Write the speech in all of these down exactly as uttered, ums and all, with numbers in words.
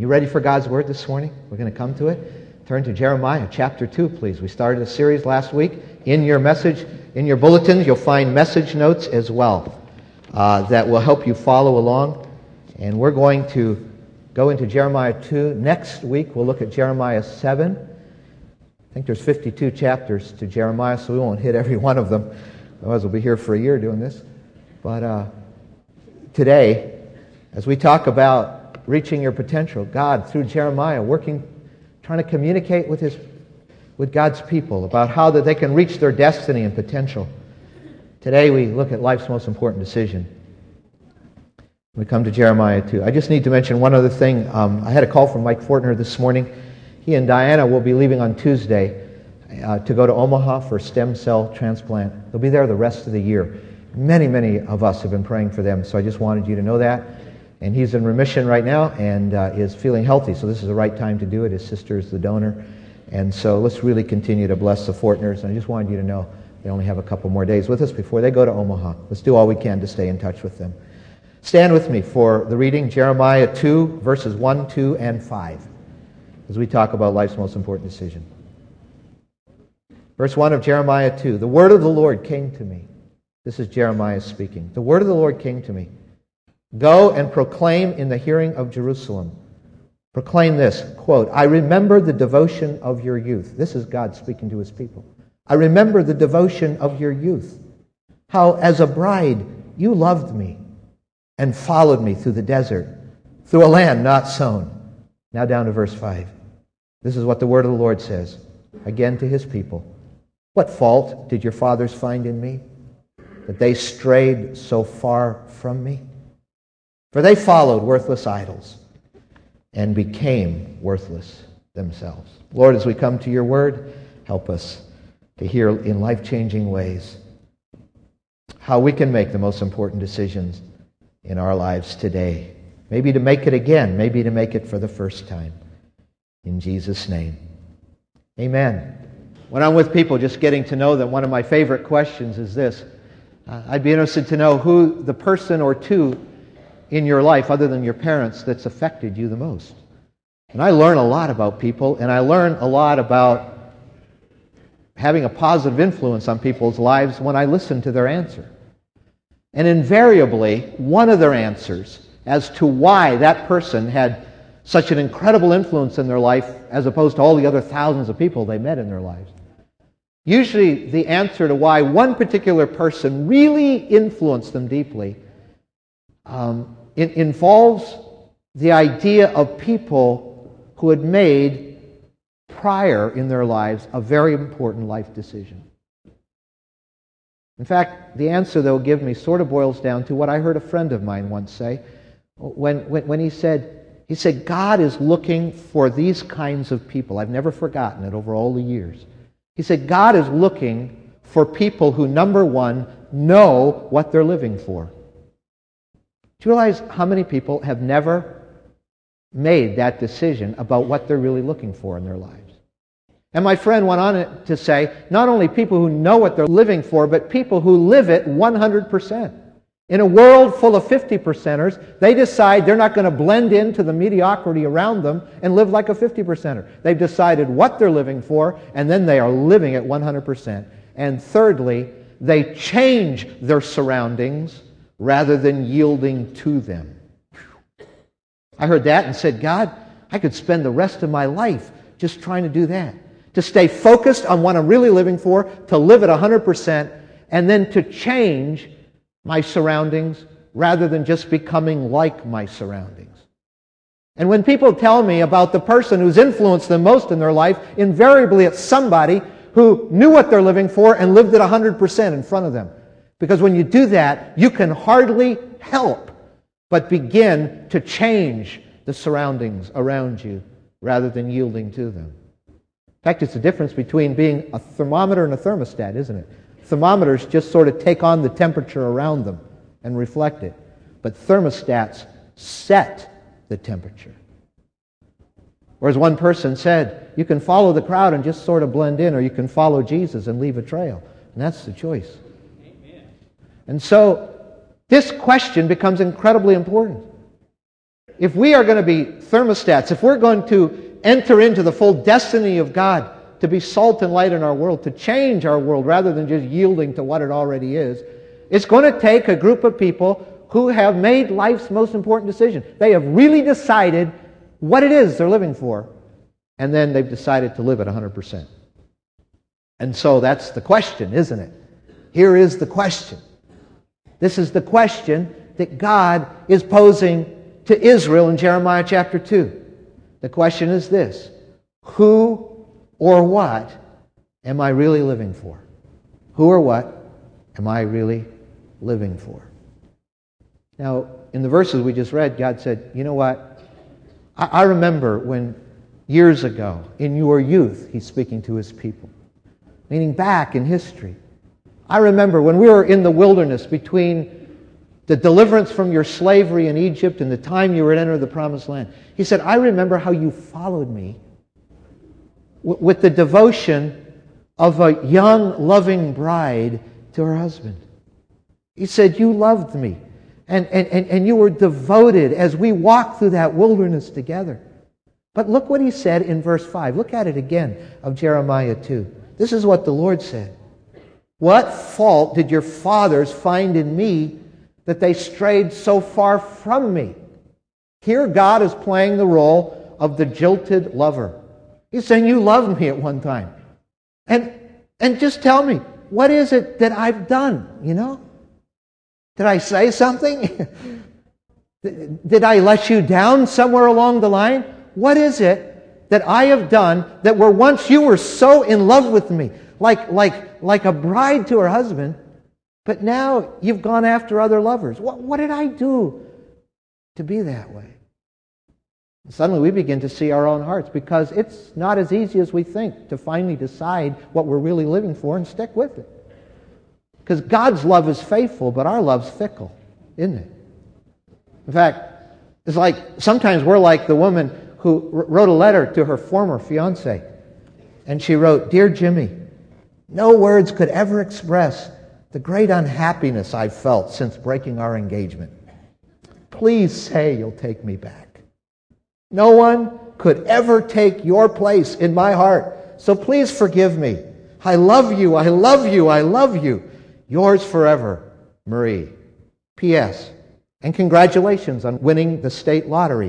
You ready for God's Word this morning? We're going to come to it. Turn to Jeremiah chapter two, please. We started a series last week. In your message, in your bulletins, you'll find message notes as well uh, that will help you follow along. And we're going to go into Jeremiah two. Next week, we'll look at Jeremiah seven. I think there's fifty-two chapters to Jeremiah, so we won't hit every one of them. Otherwise, we'll be here for a year doing this. But uh, today, as we talk about reaching your potential, God, through Jeremiah, working, trying to communicate with his, with God's people about how that they can reach their destiny and potential. Today, we look at life's most important decision. We come to Jeremiah two. I just need to mention one other thing. Um, I had a call from Mike Fortner this morning. He and Diana will be leaving on Tuesday uh, to go to Omaha for stem cell transplant. They'll be there the rest of the year. Many, many of us have been praying for them, so I just wanted you to know that. And he's in remission right now and uh, is feeling healthy, so this is the right time to do it. His sister is the donor. And so let's really continue to bless the Fortners. And I just wanted you to know they only have a couple more days with us before they go to Omaha. Let's do all we can to stay in touch with them. Stand with me for the reading, Jeremiah two, verses one, two, and five, as we talk about life's most important decision. Verse one of Jeremiah two, the word of the Lord came to me. This is Jeremiah speaking. The word of the Lord came to me. Go and proclaim in the hearing of Jerusalem. Proclaim this, quote, I remember the devotion of your youth. This is God speaking to his people. I remember the devotion of your youth. How as a bride you loved me and followed me through the desert, through a land not sown. Now down to verse five. This is what the word of the Lord says, again to his people. What fault did your fathers find in me, that they strayed so far from me? For they followed worthless idols and became worthless themselves. Lord, as we come to your word, help us to hear in life-changing ways how we can make the most important decisions in our lives today. Maybe to make it again, maybe to make it for the first time. In Jesus' name, amen. When I'm with people just getting to know them, one of my favorite questions is this. Uh, I'd be interested to know who the person or two in your life, other than your parents, that's affected you the most. And I learn a lot about people, and I learn a lot about having a positive influence on people's lives when I listen to their answer. And invariably, one of their answers as to why that person had such an incredible influence in their life as opposed to all the other thousands of people they met in their lives. Usually the answer to why one particular person really influenced them deeply um, it involves the idea of people who had made prior in their lives a very important life decision. In fact, the answer they'll give me sort of boils down to what I heard a friend of mine once say when, when, when he said, he said, God is looking for these kinds of people. I've never forgotten it over all the years. He said, God is looking for people who, number one, know what they're living for. Do you realize how many people have never made that decision about what they're really looking for in their lives? And my friend went on to say, not only people who know what they're living for, but people who live it one hundred percent. In a world full of fifty percenters, they decide they're not going to blend into the mediocrity around them and live like a fifty percenter. They've decided what they're living for, and then they are living it one hundred percent. And thirdly, they change their surroundings rather than yielding to them. I heard that and said, God, I could spend the rest of my life just trying to do that. To stay focused on what I'm really living for, to live at one hundred percent, and then to change my surroundings rather than just becoming like my surroundings. And when people tell me about the person who's influenced them most in their life, invariably it's somebody who knew what they're living for and lived at one hundred percent in front of them. Because when you do that, you can hardly help but begin to change the surroundings around you rather than yielding to them. In fact, it's the difference between being a thermometer and a thermostat, isn't it? Thermometers just sort of take on the temperature around them and reflect it. But thermostats set the temperature. Or as one person said, you can follow the crowd and just sort of blend in, or you can follow Jesus and leave a trail. And that's the choice. And so, this question becomes incredibly important. if we are going to be thermostats, if we're going to enter into the full destiny of God, to be salt and light in our world, to change our world rather than just yielding to what it already is, it's going to take a group of people who have made life's most important decision. They have really decided what it is they're living for, and then they've decided to live it one hundred percent. And so that's the question, isn't it? Here is the question. This is the question that God is posing to Israel in Jeremiah chapter two. The question is this: who or what am I really living for? Who or what am I really living for? Now, in the verses we just read, God said, you know what? I, I remember when years ago, in your youth, He's speaking to His people. Meaning back in history. I remember when we were in the wilderness between the deliverance from your slavery in Egypt and the time you were to enter the promised land. He said, I remember how you followed me w- with the devotion of a young, loving bride to her husband. He said, you loved me. And, and, and, and you were devoted as we walked through that wilderness together. But look what He said in verse five. Look at it again of Jeremiah two. This is what the Lord said. What fault did your fathers find in me that they strayed so far from me? Here God is playing the role of the jilted lover. He's saying, you loved me at one time. And, and just tell me, what is it that I've done, you know? Did I say something? Did I let you down somewhere along the line? What is it that I have done that where once you were so in love with me, like, like, like a bride to her husband, but now you've gone after other lovers? What, what did I do to be that way? And suddenly we begin to see our own hearts, because it's not as easy as we think to finally decide what we're really living for and stick with it. Because God's love is faithful, but our love's fickle, isn't it? In fact, it's like sometimes we're like the woman who wrote a letter to her former fiancé. And she wrote, Dear Jimmy, no words could ever express the great unhappiness I've felt since breaking our engagement. Please say you'll take me back. No one could ever take your place in my heart, so please forgive me. I love you, I love you, I love you. Yours forever, Marie. P S. And congratulations on winning the state lottery.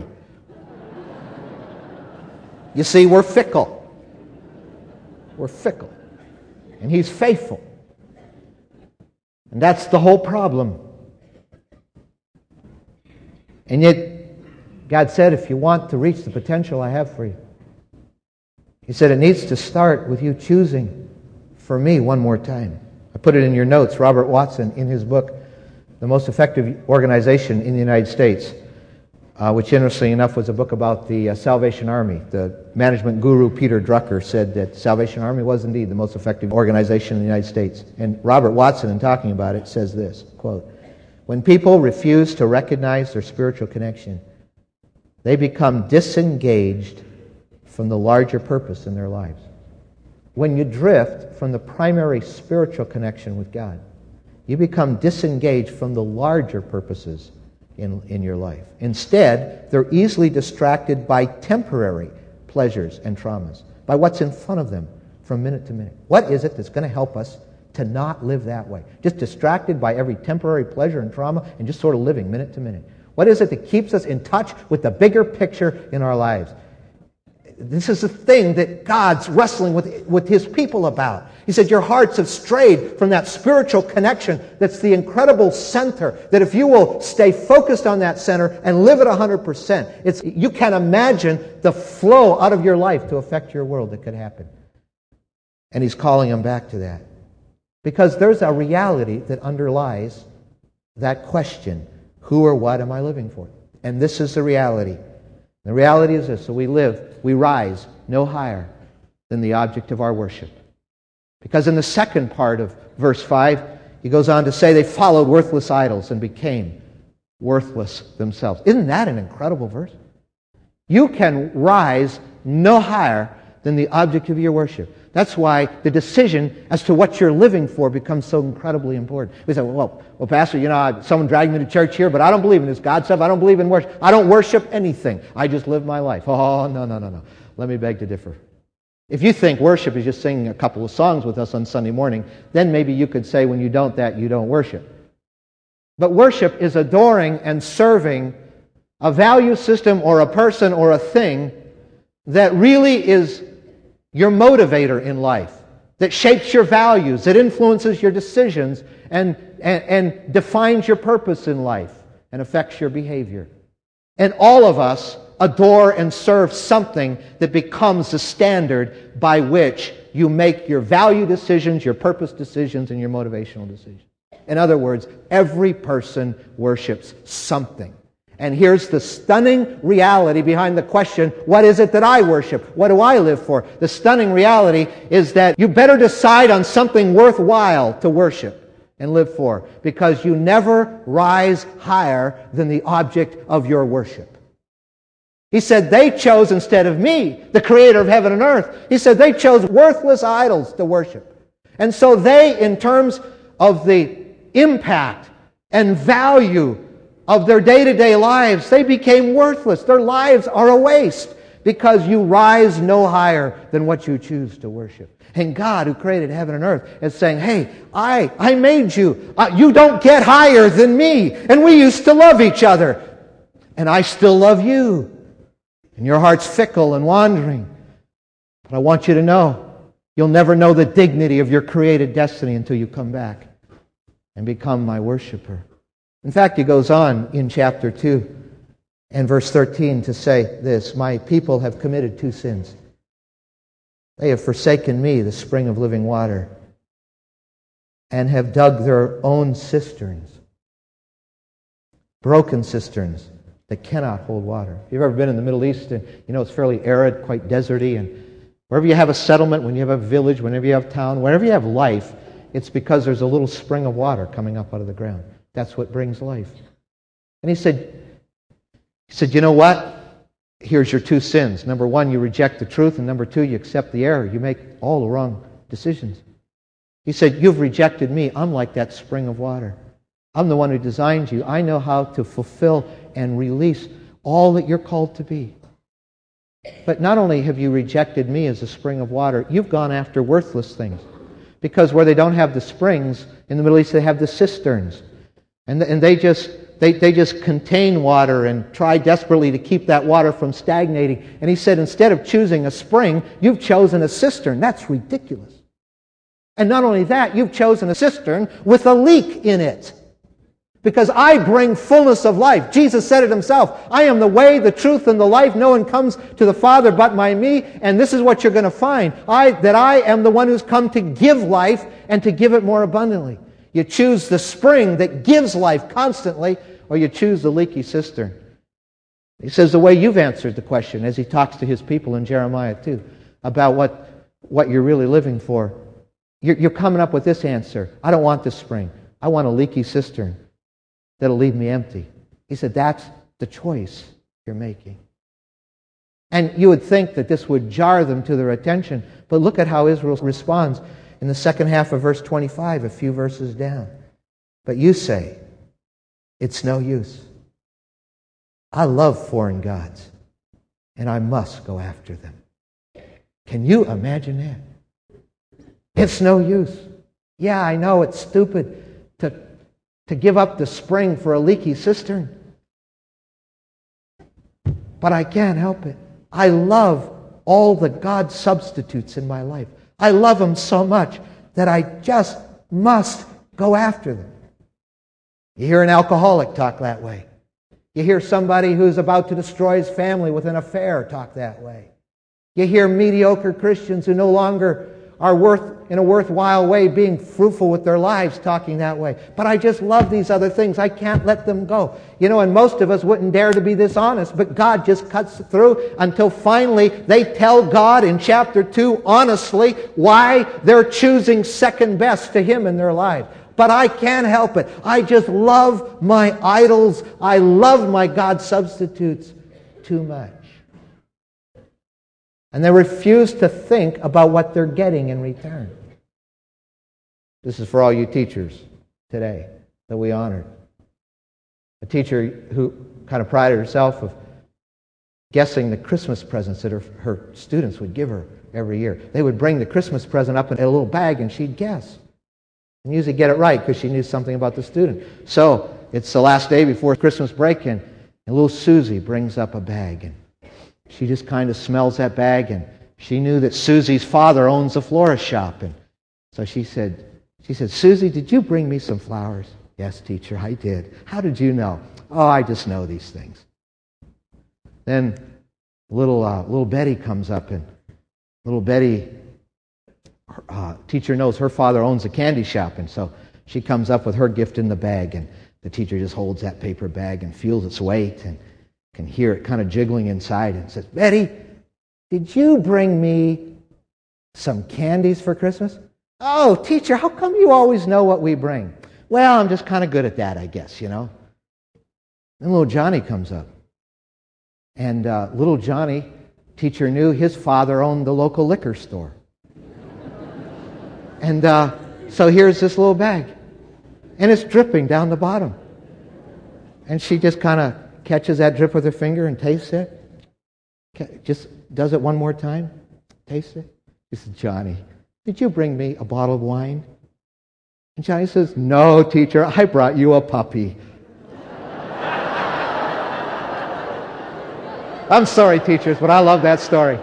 You see, we're fickle. We're fickle. And He's faithful. And that's the whole problem. And yet, God said, if you want to reach the potential I have for you, He said it needs to start with you choosing for me one more time. I put it in your notes. Robert Watson, in his book, The Most Effective Organization in the United States, uh, which interestingly enough was a book about the uh, Salvation Army. The management guru Peter Drucker said that Salvation Army was indeed the most effective organization in the United States. And Robert Watson, in talking about it, says this, quote, when people refuse to recognize their spiritual connection, they become disengaged from the larger purpose in their lives. When you drift from the primary spiritual connection with God, you become disengaged from the larger purposes in, in your life. Instead, they're easily distracted by temporary pleasures and traumas, by what's in front of them from minute to minute. What is it that's going to help us to not live that way? Just distracted by every temporary pleasure and trauma and just sort of living minute to minute. What is it that keeps us in touch with the bigger picture in our lives? This is the thing that God's wrestling with, with His people about. He said, your hearts have strayed from that spiritual connection that's the incredible center, that if you will stay focused on that center and live it one hundred percent, it's, you can imagine the flow out of your life to affect your world that could happen. And He's calling them back to that. Because there's a reality that underlies that question, who or what am I living for? And this is the reality. The reality is this, so we live, we rise no higher than the object of our worship. Because in the second part of verse five, he goes on to say they followed worthless idols and became worthless themselves. Isn't that an incredible verse? You can rise no higher than the object of your worship. That's why the decision as to what you're living for becomes so incredibly important. We say, well, well, Pastor, you know, I, someone dragged me to church here, but I don't believe in this God stuff. I don't believe in worship. I don't worship anything. I just live my life. Oh, no, no, no, no. Let me beg to differ. If you think worship is just singing a couple of songs with us on Sunday morning, then maybe you could say when you don't that, you don't worship. But worship is adoring and serving a value system or a person or a thing that really is your motivator in life, that shapes your values, that influences your decisions and, and, and defines your purpose in life and affects your behavior. And all of us adore and serve something that becomes the standard by which you make your value decisions, your purpose decisions, and your motivational decisions. In other words, every person worships something. And here's the stunning reality behind the question, what is it that I worship? What do I live for? The stunning reality is that you better decide on something worthwhile to worship and live for, because you never rise higher than the object of your worship. He said, they chose instead of me, the creator of heaven and earth. He said, they chose worthless idols to worship. And so they, in terms of the impact and value of their day-to-day lives, they became worthless. Their lives are a waste because you rise no higher than what you choose to worship. And God, who created heaven and earth, is saying, hey, I, I made you. Uh, you don't get higher than me. And we used to love each other. And I still love you. And your heart's fickle and wandering. But I want you to know, you'll never know the dignity of your created destiny until you come back and become my worshiper. In fact, he goes on in chapter two and verse thirteen to say this, my people have committed two sins. They have forsaken me, the spring of living water, and have dug their own cisterns, broken cisterns that cannot hold water. If you've ever been in the Middle East, and you know it's fairly arid, quite deserty, and wherever you have a settlement, when you have a village, whenever you have town, whenever you have life, it's because there's a little spring of water coming up out of the ground. That's what brings life. And he said, he said, you know what? Here's your two sins. Number one, you reject the truth, and number two, you accept the error. You make all the wrong decisions. He said, you've rejected me. I'm like that spring of water. I'm the one who designed you. I know how to fulfill and release all that you're called to be. But not only have you rejected me as a spring of water, you've gone after worthless things. Because where they don't have the springs, in the Middle East they have the cisterns. And, and they just they, they just contain water and try desperately to keep that water from stagnating. And he said, instead of choosing a spring, you've chosen a cistern. That's ridiculous. And not only that, you've chosen a cistern with a leak in it. Because I bring fullness of life. Jesus said it himself. I am the way, the truth, and the life. No one comes to the Father but by me. And this is what you're going to find. I, that I am the one who's come to give life and to give it more abundantly. You choose the spring that gives life constantly, or you choose the leaky cistern. He says the way you've answered the question as he talks to his people in Jeremiah two about what, what you're really living for. You're, you're coming up with this answer. I don't want this spring. I want a leaky cistern that'll leave me empty. He said, that's the choice you're making. And you would think that this would jar them to their attention, but look at how Israel responds in the second half of verse twenty-five, a few verses down. But you say, it's no use. I love foreign gods, and I must go after them. Can you imagine that? It's no use. Yeah, I know it's stupid to to give up the spring for a leaky cistern. But I can't help it. I love all the God substitutes in my life. I love them so much that I just must go after them. You hear an alcoholic talk that way. You hear somebody who's about to destroy his family with an affair talk that way. You hear mediocre Christians who no longer are worth in a worthwhile way being fruitful with their lives talking that way. But I just love these other things. I can't let them go. You know, and most of us wouldn't dare to be this honest, but God just cuts through until finally they tell God in chapter two honestly why they're choosing second best to Him in their lives. But I can't help it. I just love my idols. I love my God substitutes too much. And they refuse to think about what they're getting in return. This is for all you teachers today that we honored. A teacher who kind of prided herself of guessing the Christmas presents that her, her students would give her every year. They would bring the Christmas present up in a little bag and she'd guess. And usually get it right because she knew something about the student. So it's the last day before Christmas break and, and little Susie brings up a bag and she just kind of smells that bag and she knew that Susie's father owns a florist shop. And so she said, she said, Susie, did you bring me some flowers? Yes, teacher, I did. How did you know? Oh, I just know these things. Then little uh, little Betty comes up, and little Betty, uh, teacher knows her father owns a candy shop, and so she comes up with her gift in the bag, and the teacher just holds that paper bag and feels its weight and can hear it kind of jiggling inside and says, Betty, did you bring me some candies for Christmas? Oh, teacher, how come you always know what we bring? Well, I'm just kind of good at that, I guess, you know. Then little Johnny comes up. And uh, little Johnny, teacher knew his father owned the local liquor store. And uh, so here's this little bag. And it's dripping down the bottom. And she just kind of catches that drip with her finger and tastes it. Just does it one more time. Tastes it. She says, Johnny, did you bring me a bottle of wine? And Johnny says, no, teacher, I brought you a puppy. I'm sorry, teachers, but I love that story.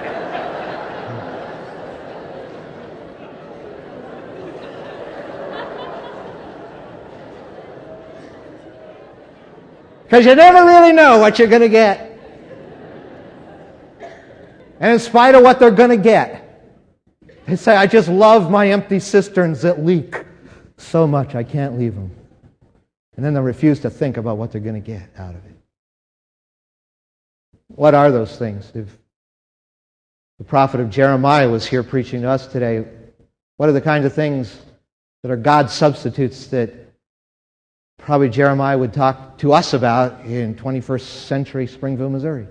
Because you never really know what you're going to get. And in spite of what they're going to get, they say, I just love my empty cisterns that leak so much I can't leave them. And then they refuse to think about what they're going to get out of it. What are those things? If the prophet of Jeremiah was here preaching to us today, what are the kinds of things that are God's substitutes that probably Jeremiah would talk to us about in twenty-first century Springville, Missouri?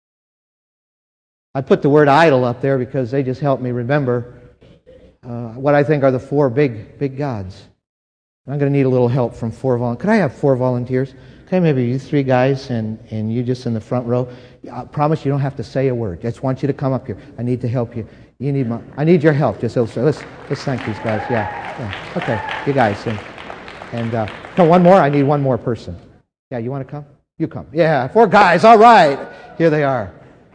I put the word idol up there because they just help me remember uh, what I think are the four big, big gods. I'm going to need a little help from four volunteers. Could I have four volunteers? Okay, maybe you three guys and, and you just in the front row. I promise you don't have to say a word. I just want you to come up here. I need to help you. You need my. I need your help. Just so let's let's thank these guys. Yeah. yeah. Okay, you guys and and uh, come one more. I need one more person. Yeah, you want to come? You come. Yeah, four guys. All right, here they are.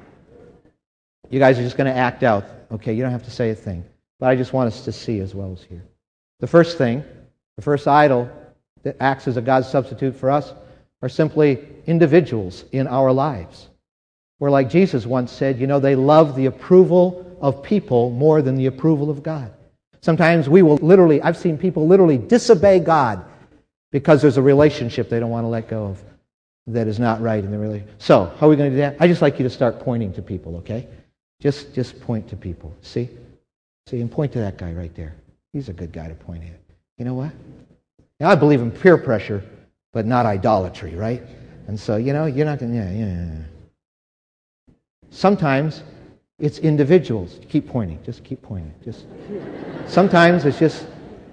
You guys are just going to act out. Okay, you don't have to say a thing, but I just want us to see as well as hear. The first thing, the first idol that acts as a God substitute for us, are simply individuals in our lives. Where, like Jesus once said, you know, they love the approval of people more than the approval of God. Sometimes we will literally, I've seen people literally disobey God because there's a relationship they don't want to let go of that is not right in the relationship. So, how are we going to do that? I just like you to start pointing to people, okay? Just, just point to people. See? See, and point to that guy right there. He's a good guy to point at. You know what? Now, I believe in peer pressure, but not idolatry, right? And so, you know, you're not going to, yeah, yeah. Sometimes it's individuals. Keep pointing. Just keep pointing. Just sometimes it's just,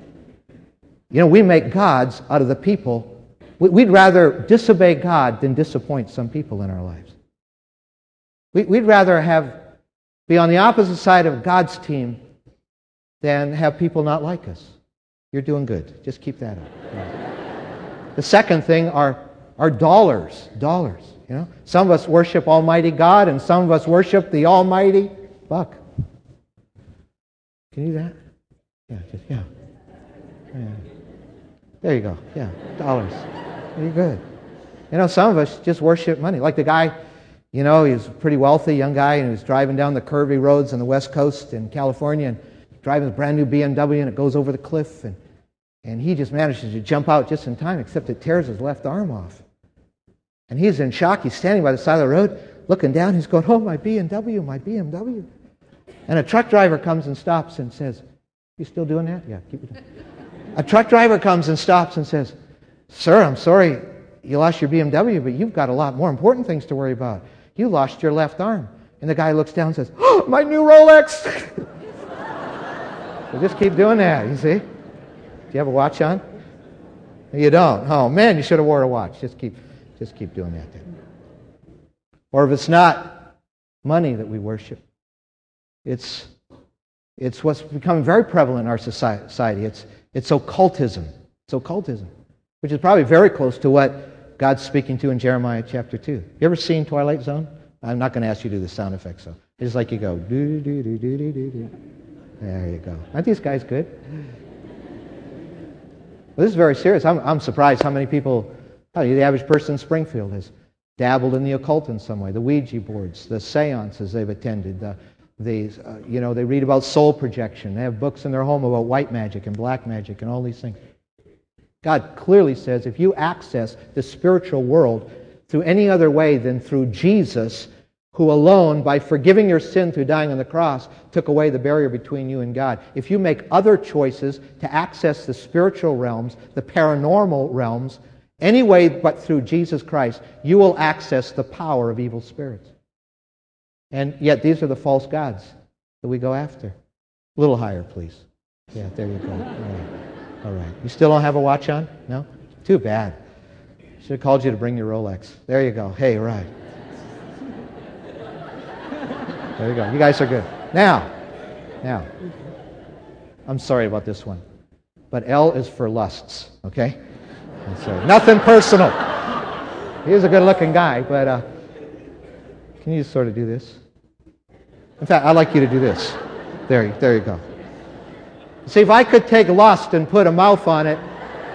you know, we make gods out of the people. We'd rather disobey God than disappoint some people in our lives. We'd rather have be on the opposite side of God's team than have people not like us. You're doing good. Just keep that up. Yeah. The second thing are, are dollars. Dollars. You know, some of us worship Almighty God, and some of us worship the Almighty buck. Can you do that? Yeah, just, yeah. yeah. There you go. Yeah, dollars. You're good. You know, some of us just worship money. Like the guy, you know, he was a pretty wealthy young guy, and he was driving down the curvy roads on the West Coast in California, and driving a brand new B M W, and it goes over the cliff, and and he just manages to jump out just in time, except it tears his left arm off. And he's in shock. He's standing by the side of the road, looking down. He's going, oh, my B M W, my B M W. And a truck driver comes and stops and says, you still doing that? Yeah, keep it doing. A truck driver comes and stops and says, sir, I'm sorry you lost your B M W, but you've got a lot more important things to worry about. You lost your left arm. And the guy looks down and says, "Oh, my new Rolex!" So just keep doing that, you see? Do you have a watch on? You don't. Oh, man, you should have wore a watch. Just keep, just keep doing that then. Or if it's not money that we worship, it's, it's what's becoming very prevalent in our society. It's, it's occultism. It's occultism, which is probably very close to what God's speaking to in Jeremiah chapter two. You ever seen Twilight Zone? I'm not going to ask you to do the sound effects, though. It's just like you go, do do do do do do do. There you go. Aren't these guys good? Well, this is very serious. I'm, I'm surprised how many people, how the average person in Springfield has dabbled in the occult in some way. The Ouija boards, the seances they've attended, the, the uh, you know, they read about soul projection. They have books in their home about white magic and black magic and all these things. God clearly says if you access the spiritual world through any other way than through Jesus, who alone, by forgiving your sin through dying on the cross, took away the barrier between you and God. If you make other choices to access the spiritual realms, the paranormal realms, any way but through Jesus Christ, you will access the power of evil spirits. And yet these are the false gods that we go after. A little higher, please. Yeah, there you go. All right. All right. You still don't have a watch on? No? Too bad. Should have called you to bring your Rolex. There you go. Hey, right. There you go. You guys are good. Now, now, I'm sorry about this one, but L is for lusts, okay? I'm sorry. Nothing personal. He's a good-looking guy, but uh, can you sort of do this? In fact, I'd like you to do this. There, there you go. See, if I could take lust and put a mouth on it.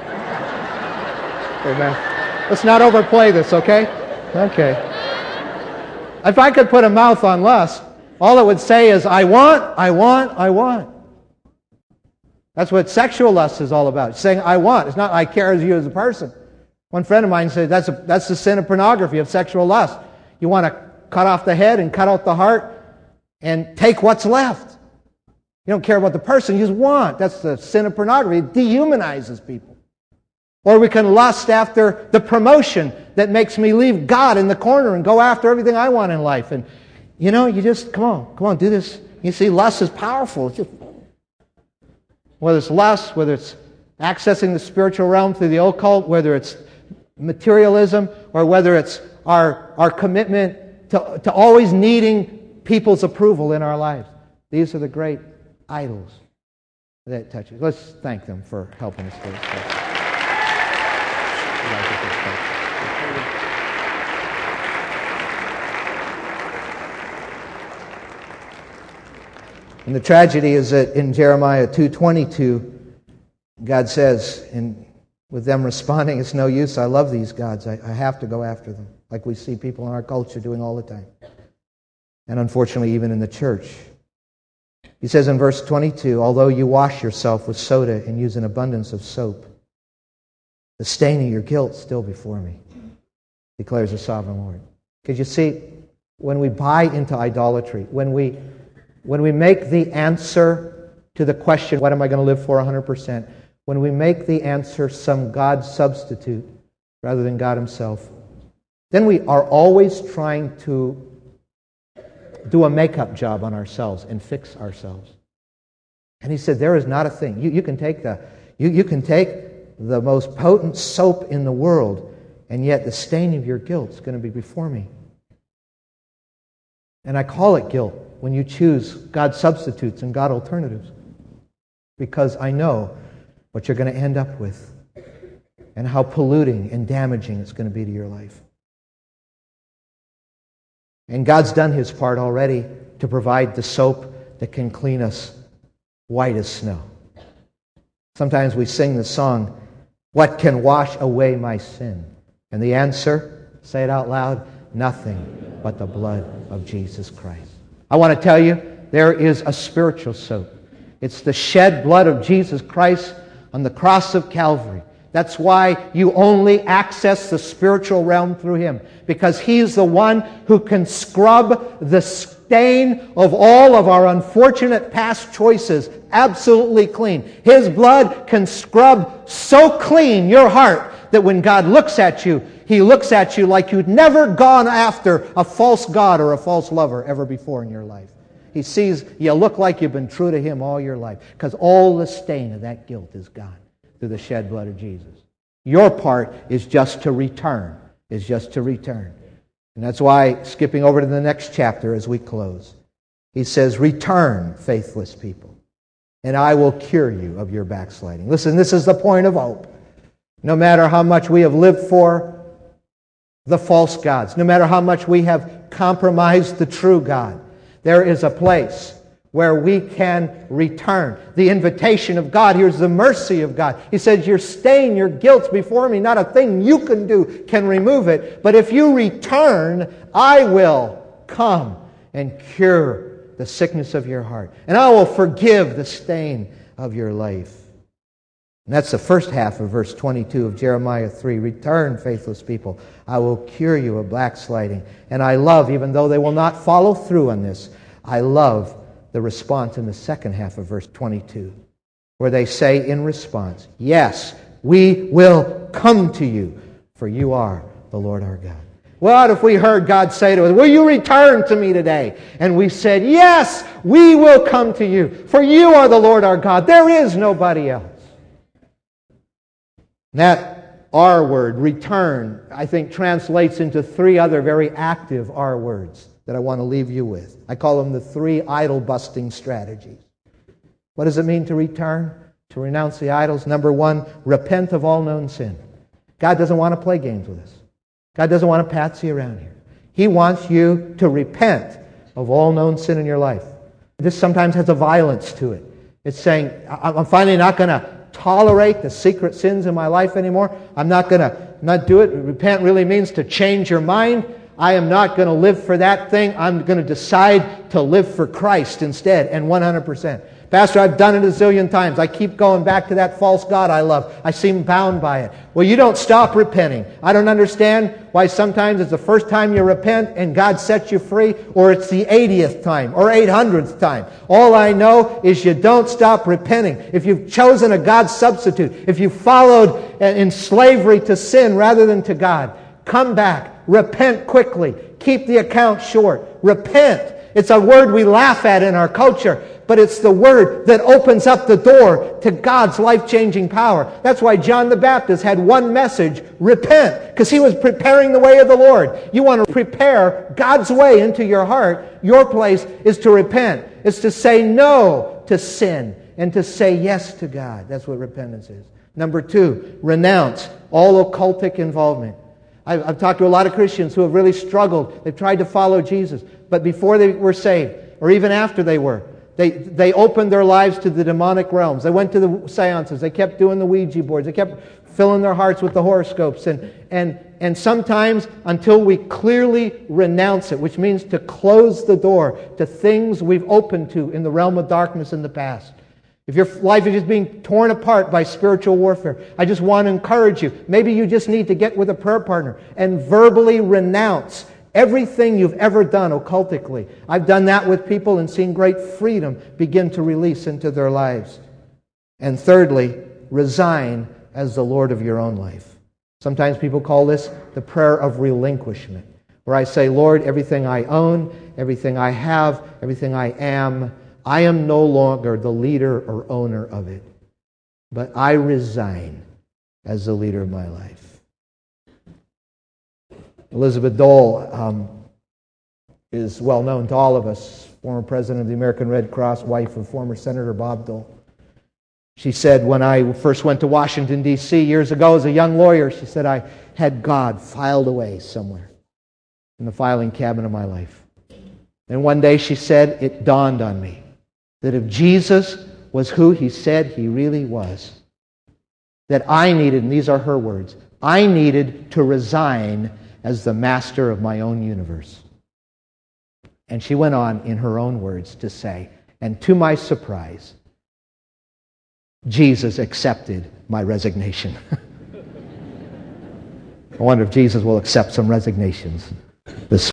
Amen. Let's not overplay this, okay? Okay. If I could put a mouth on lust, all it would say is, I want, I want, I want. That's what sexual lust is all about. It's saying, I want. It's not, I care as you as a person. One friend of mine said, that's, a, that's the sin of pornography, of sexual lust. You want to cut off the head and cut out the heart and take what's left. You don't care about the person, you just want. That's the sin of pornography. It dehumanizes people. Or we can lust after the promotion that makes me leave God in the corner and go after everything I want in life. And, you know, you just, come on, come on, do this. You see, lust is powerful. It's just, whether it's lust, whether it's accessing the spiritual realm through the occult, whether it's materialism, or whether it's our, our commitment to, to always needing people's approval in our lives. These are the great idols that touch us. Let's thank them for helping us do this. And the tragedy is that in Jeremiah two twenty-two, God says, and with them responding, it's no use, I love these gods, I, I have to go after them, like we see people in our culture doing all the time. And unfortunately, even in the church. He says in verse twenty-two, although you wash yourself with soda and use an abundance of soap, the stain of your guilt is still before me, declares the sovereign Lord. Because you see, when we buy into idolatry, when we when we make the answer to the question, what am I going to live for one hundred percent, when we make the answer some God substitute rather than God Himself, then we are always trying to do a makeup job on ourselves and fix ourselves. And He said, there is not a thing. You, you can take the you, you can take the most potent soap in the world, and yet the stain of your guilt is going to be before me. And I call it guilt when you choose God substitutes and God alternatives, because I know what you're going to end up with and how polluting and damaging it's going to be to your life. And God's done His part already to provide the soap that can clean us white as snow. Sometimes we sing the song, what can wash away my sin? And the answer, say it out loud, nothing but the blood of Jesus Christ. I want to tell you, there is a spiritual soap. It's the shed blood of Jesus Christ on the cross of Calvary. That's why you only access the spiritual realm through Him, because He's the one who can scrub the stain of all of our unfortunate past choices absolutely clean. His blood can scrub so clean your heart that when God looks at you, He looks at you like you'd never gone after a false god or a false lover ever before in your life. He sees you look like you've been true to Him all your life because all the stain of that guilt is gone through the shed blood of Jesus. Your part is just to return, is just to return. And that's why, skipping over to the next chapter as we close, he says, return, faithless people, and I will cure you of your backsliding. Listen, this is the point of hope. No matter how much we have lived for the false gods, no matter how much we have compromised the true God, there is a place where we can return. The invitation of God, here's the mercy of God. He says, your stain, your guilt before me, not a thing you can do can remove it. But if you return, I will come and cure the sickness of your heart. And I will forgive the stain of your life. And that's the first half of verse twenty-two of Jeremiah three. Return, faithless people. I will cure you of backsliding. And I love, even though they will not follow through on this, I love the response in the second half of verse twenty-two, where they say in response, yes, we will come to you, for you are the Lord our God. What if we heard God say to us, will you return to me today? And we said, yes, we will come to you, for you are the Lord our God. There is nobody else. That R word, return, I think translates into three other very active R words that I want to leave you with. I call them the three idol-busting strategies. What does it mean to return? To renounce the idols? Number one, repent of all known sin. God doesn't want to play games with us. God doesn't want to patsy around here. He wants you to repent of all known sin in your life. This sometimes has a violence to it. It's saying, I'm finally not going to tolerate the secret sins in my life anymore. I'm not going to not do it. Repent really means to change your mind. I am not going to live for that thing. I'm going to decide to live for Christ instead, and one hundred percent. Pastor, I've done it a zillion times. I keep going back to that false god I love. I seem bound by it. Well, you don't stop repenting. I don't understand why sometimes it's the first time you repent and God sets you free, or it's the eightieth time or eight hundredth time. All I know is you don't stop repenting. If you've chosen a God substitute, if you followed in slavery to sin rather than to God, come back. Repent quickly. Keep the account short. Repent. It's a word we laugh at in our culture, but it's the word that opens up the door to God's life-changing power. That's why John the Baptist had one message, repent, because he was preparing the way of the Lord. You want to prepare God's way into your heart. Your place is to repent. It's to say no to sin and to say yes to God. That's what repentance is. Number two, renounce all occultic involvement. I've talked to a lot of Christians who have really struggled. They've tried to follow Jesus, but before they were saved, or even after they were, they they opened their lives to the demonic realms. They went to the seances. They kept doing the Ouija boards. They kept filling their hearts with the horoscopes. And, and, and sometimes, until we clearly renounce it, which means to close the door to things we've opened to in the realm of darkness in the past. If your life is just being torn apart by spiritual warfare, I just want to encourage you. Maybe you just need to get with a prayer partner and verbally renounce everything you've ever done occultically. I've done that with people and seen great freedom begin to release into their lives. And thirdly, resign as the Lord of your own life. Sometimes people call this the prayer of relinquishment, where I say, Lord, everything I own, everything I have, everything I am, I am no longer the leader or owner of it, but I resign as the leader of my life. Elizabeth Dole um, is well known to all of us, former president of the American Red Cross, wife of former Senator Bob Dole. She said, when I first went to Washington, D C years ago as a young lawyer, she said, I had God filed away somewhere in the filing cabinet of my life. And one day she said, it dawned on me that if Jesus was who He said He really was, that I needed, and these are her words, I needed to resign as the master of my own universe. And she went on in her own words to say, and to my surprise, Jesus accepted my resignation. I wonder if Jesus will accept some resignations this